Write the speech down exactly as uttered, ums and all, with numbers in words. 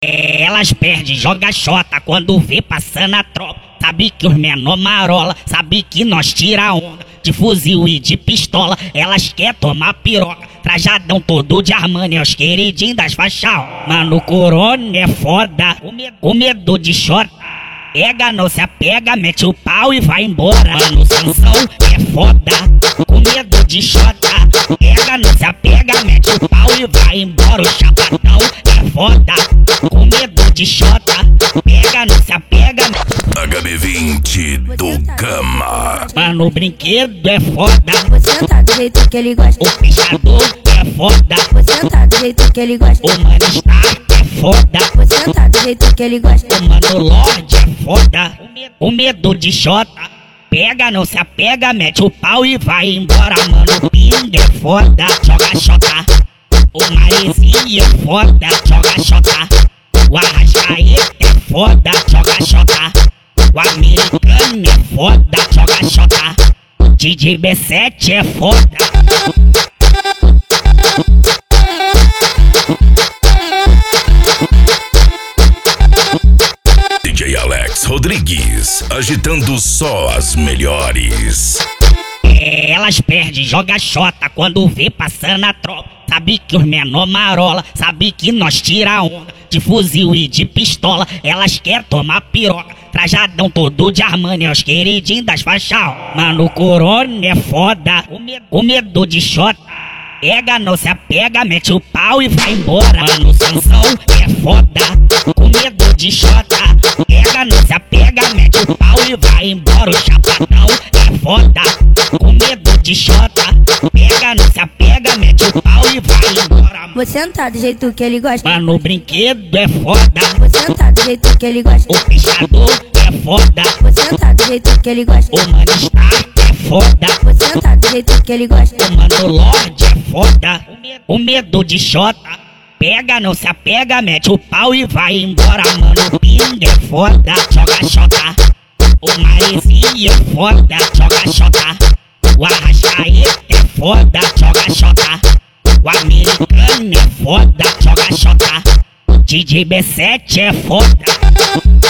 Elas perdem, joga xota quando vê passando a tropa. Sabe que os menor marola, sabe que nós tira onda de fuzil e de pistola. Elas quer tomar piroca, trajadão todo de Armani, é os queridinhos das faixas. Mano, o Corona é foda, o medo, o medo de xota. Pega, não se apega, mete o pau e vai embora. Mano, Sansão é foda, com medo de xota. Pega, não se apega, mete o pau e vai embora. O chapadão é foda, com medo de xota. Pega, não se apega. H B vinte do Cama. Mano, o brinquedo é foda. Você tá do jeito que ele gosta. O fechador é foda. Você tá do jeito que ele gosta. O Mano Star é foda. Você tá do jeito que ele gosta. O Mano Lorde é foda. O medo de xota. Pega, não se apega, mete o pau e vai embora. Mano, o Ping é foda, joga xota. O Marezinho é foda, joga xota. O Arrascaeta é foda, joga xota. O Americano é foda, joga xota. O D J B sete é foda. D J Alex Rodrigues, agitando só as melhores. Elas perdem, joga xota quando vê passando a tropa. Sabe que os menor marola, sabe que nós tira onda de fuzil e de pistola. Elas quer tomar piroca, trajadão todo de Armani, é os queridinhos das faixas. Mano, o Corona é foda, o medo, o medo de xota. Pega, não se apega, mete o pau e vai embora. Mano, Sansão é foda, com medo de xota. Pega, não se apega, mete o pau e vai embora. O chapadão é foda, com medo de xota. Pega, não se apega, mete o pau e vai embora. Você tá do jeito que ele gosta. Mano, o brinquedo é foda. Você tá do jeito que ele gosta. O fechador é foda. Você tá do jeito que ele gosta. O Mano Star é foda. Você tá do jeito que ele gosta. O Mano Lorde é foda. O medo de xota. Pega, não se apega, mete o pau e vai embora. Mano, o Ping é foda, joga xota. O Marezinho é foda, joga xota. O Arrascaeta é foda, joga xota. O Americano é foda, joga xota. O D J B sete é foda.